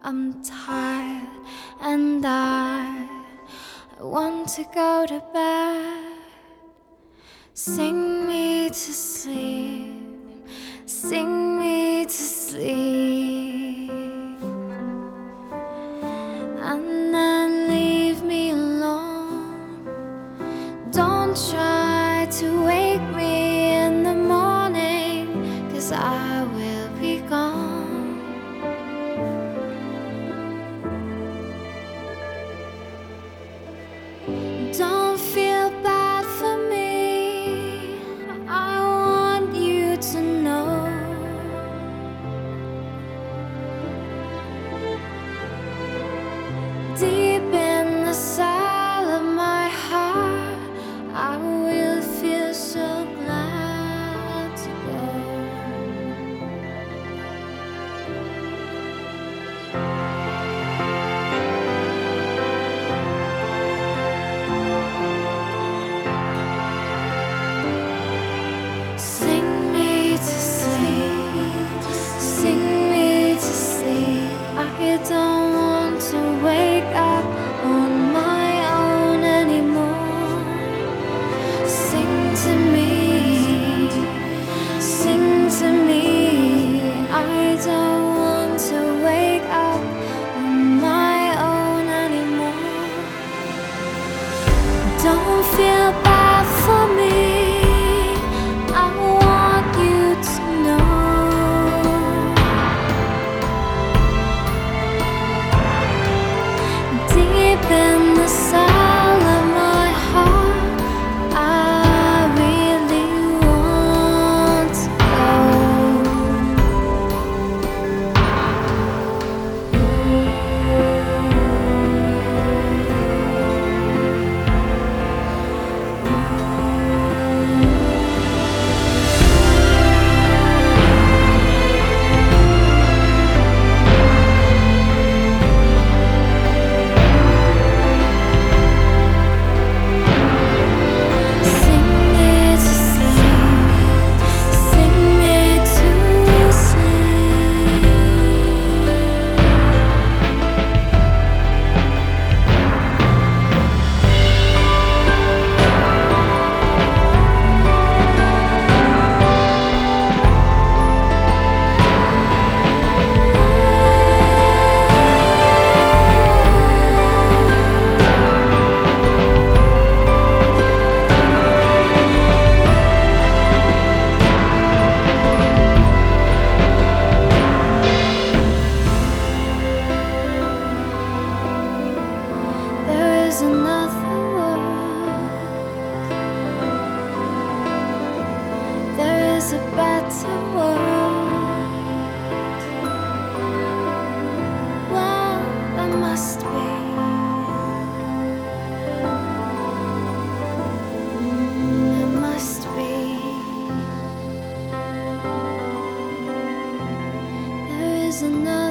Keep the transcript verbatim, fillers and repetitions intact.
I'm tired and I, I want to go to bed. Sing me to sleep, sing me to sleep, and then leave me alone. Don't try to wake me in the morning, 'cause I will be gone. Don't feel bad for me, I want you to know. Deep in the cell of my heart, I will feel so glad to go. Sing me to sleep, sing me to sleep. I don't want to wake up on my own anymore. Sing to me, sing to me. I don't want to wake up on my own anymore. Don't feel bad for me, I want you to know. Deep in the cell of my heart, I really want to another world. There is a better world. Well, there must be. There must be. There is another